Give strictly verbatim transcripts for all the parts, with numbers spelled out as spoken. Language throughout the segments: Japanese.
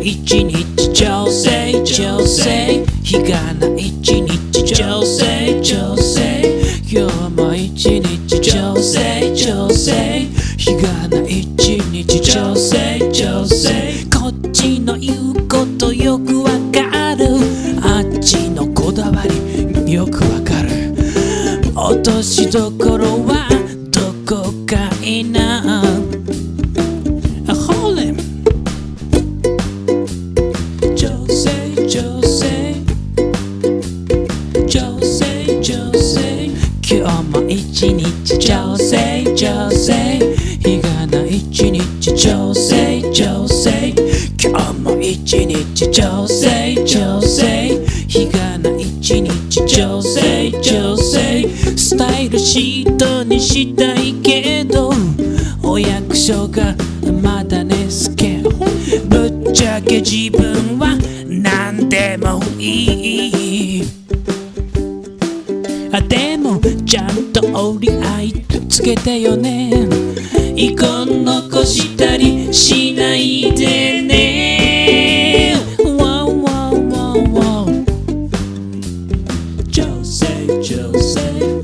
一日調整調整日がない一日調整調整今日も一日調整調整日がない一日調整調整こっちの言うことよくわかるあっちのこだわりよくわかる落としどころはどこかいなほれ調整調整調整調整今日も一日調整調整日がない一日調整調整今日も一日調整調整日がない一日調整調整スタイルシートにしたいけどお役所がまだねすけぶっちゃけ自分は何でもいいあでもちゃんと折り合いつけてよね遺恨残したりしないでねわおわおわおわお調整調整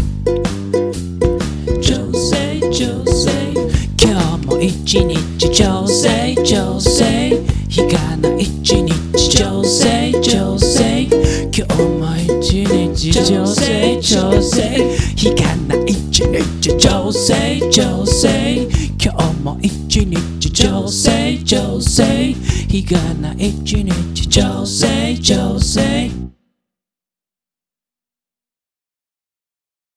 調整調整今日も一日調整調整日がない一日調整調整今日も一日調整調整日がない一日調整調整今日も一日調整調整日がない一日調整調整